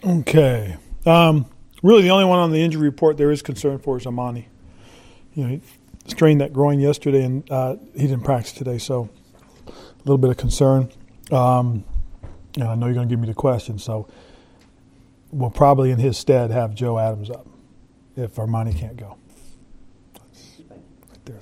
Okay. Really, the only one on the injury report there is concern for is Amani. He strained that groin yesterday, and he didn't practice today, so a little bit of concern. And I know you're going to give me the question, so we'll probably in his stead have Joe Adams up if Armani can't go. Right there.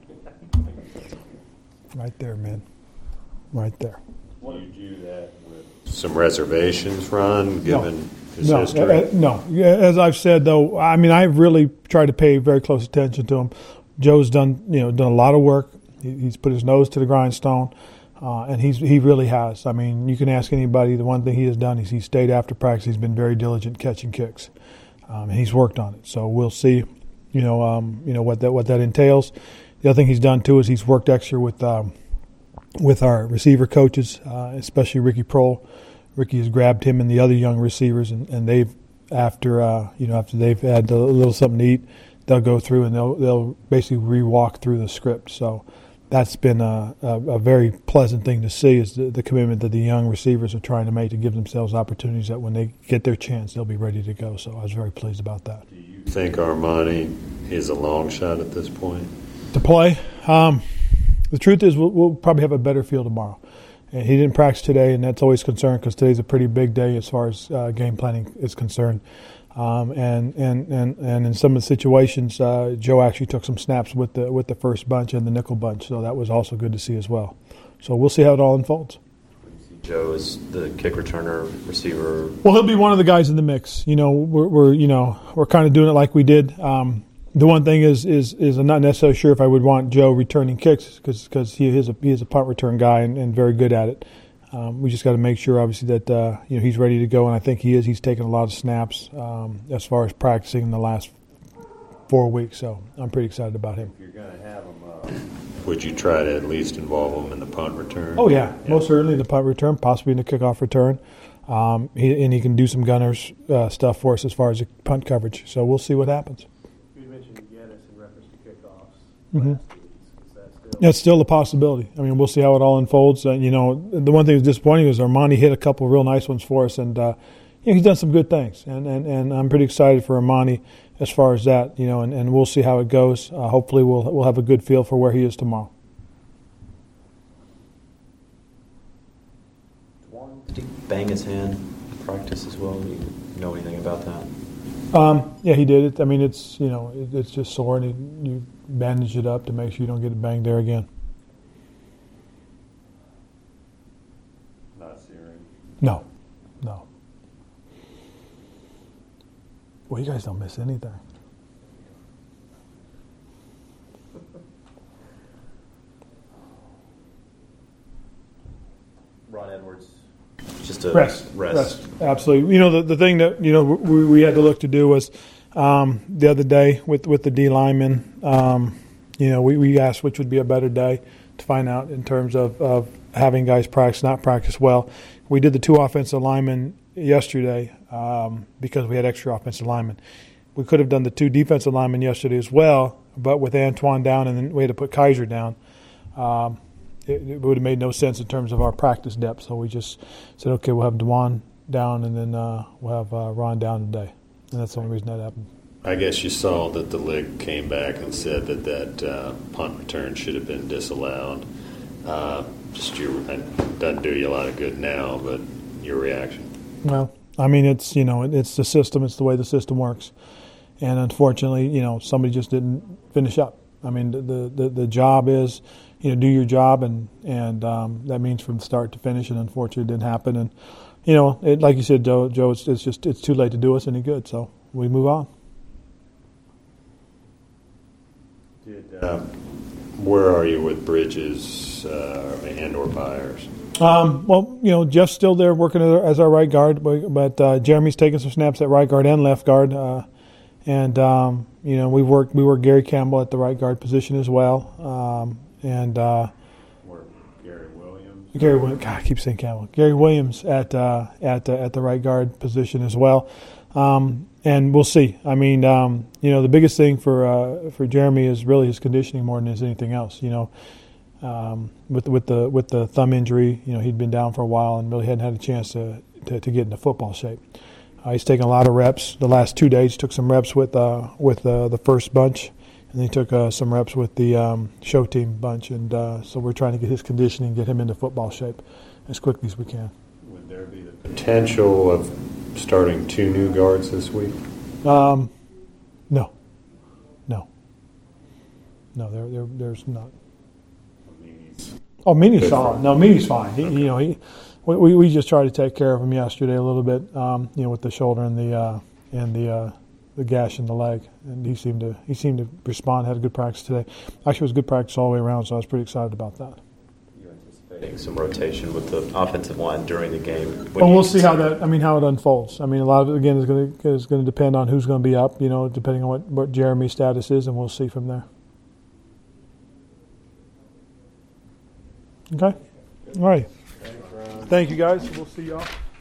Right there, man. Right there. Do you do that with some reservations, Ron, given his history? No. As I've said, though, I mean, I've really tried to pay very close attention to him. Joe's done a lot of work. He's put his nose to the grindstone, and he really has. I mean, you can ask anybody. The one thing he has done is he's stayed after practice. He's been very diligent catching kicks, and he's worked on it. So we'll see, what that entails. The other thing he's done too is he's worked extra with our receiver coaches, especially Ricky Prohl. Ricky has grabbed him and the other young receivers, and they've after they've had a little something to eat, they'll go through and they'll basically re-walk through the script. So that's been a very pleasant thing to see, is the commitment that the young receivers are trying to make to give themselves opportunities that when they get their chance, they'll be ready to go. So I was very pleased about that. Do you think Armani is a long shot at this point? To play? The truth is we'll probably have a better feel tomorrow. And he didn't practice today, and that's always a concern because today's a pretty big day as far as game planning is concerned. And in some of the situations, Joe actually took some snaps with the first bunch and the nickel bunch, so that was also good to see as well. So we'll see how it all unfolds. Joe is the kick returner, receiver. Well, he'll be one of the guys in the mix. We're kind of doing it like we did. The one thing is I'm not necessarily sure if I would want Joe returning kicks because he is a punt return guy and very good at it. We just got to make sure, obviously, that he's ready to go, and I think he is. He's taken a lot of snaps as far as practicing in the last 4 weeks, so I'm pretty excited about him. If you're going to have him, would you try to at least involve him in the punt return? Oh, yeah. Most certainly in the punt return, possibly in the kickoff return. He can do some Gunners stuff for us as far as the punt coverage, so we'll see what happens. You mentioned Geddes in reference to kickoffs. Mm-hmm. That's still a possibility. I mean, we'll see how it all unfolds. The one thing that's disappointing is Armani hit a couple of real nice ones for us, and he's done some good things. And I'm pretty excited for Armani as far as that. And we'll see how it goes. Hopefully, we'll have a good feel for where he is tomorrow. Did he bang his hand in practice as well? Do you know anything about that? Yeah, he did it. I mean, it's it's just sore, and you bandage it up to make sure you don't get it banged there again. Not searing? No. Well, you guys don't miss anything. Ron Edwards. Just a rest. Absolutely. The thing that we had to look to do was the other day with the D lineman. We asked which would be a better day to find out in terms of having guys practice, not practice well. We did the 2 offensive linemen yesterday because we had extra offensive linemen. We could have done the 2 defensive linemen yesterday as well, but with Antoine down and then we had to put Kaiser down. It would have made no sense in terms of our practice depth. So we just said, okay, we'll have DeJuan down and then we'll have Ron down today. And that's the only reason that happened. I guess you saw that the league came back and said that punt return should have been disallowed. It doesn't do you a lot of good now, but your reaction? Well, I mean, it's the system. It's the way the system works. And unfortunately, somebody just didn't finish up. I mean, the job is, do your job, and that means from start to finish. And unfortunately, it didn't happen. And like you said, Joe, it's too late to do us any good. So we move on. Where are you with Bridges and/or Byers? Well, Jeff's still there working as our right guard, but Jeremy's taking some snaps at right guard and left guard. We work Gary Campbell at the right guard position as well. Or Gary Williams. God, I keep saying Campbell. Gary Williams at the right guard position as well. And we'll see. I mean, the biggest thing for Jeremy is really his conditioning more than anything else. With the thumb injury, he'd been down for a while and really hadn't had a chance to get into football shape. He's taken a lot of reps. The last 2 days, took some reps with the first bunch, and he took some reps with the show team bunch. And so we're trying to get his conditioning, get him into football shape as quickly as we can. Would there be the potential of starting 2 new guards this week? No. There's not. Oh, Meany's solid. No, Meany's fine. We just tried to take care of him yesterday a little bit, with the shoulder and the gash in the leg, and he seemed to respond. Had a good practice today. Actually, it was a good practice all the way around, so I was pretty excited about that. You're anticipating some rotation with the offensive line during the game. Well, we'll see how it unfolds. I mean, a lot of it again is going to depend on who's going to be up. Depending on what Jeremy's status is, and we'll see from there. Okay. All right. Thank you, guys. We'll see y'all.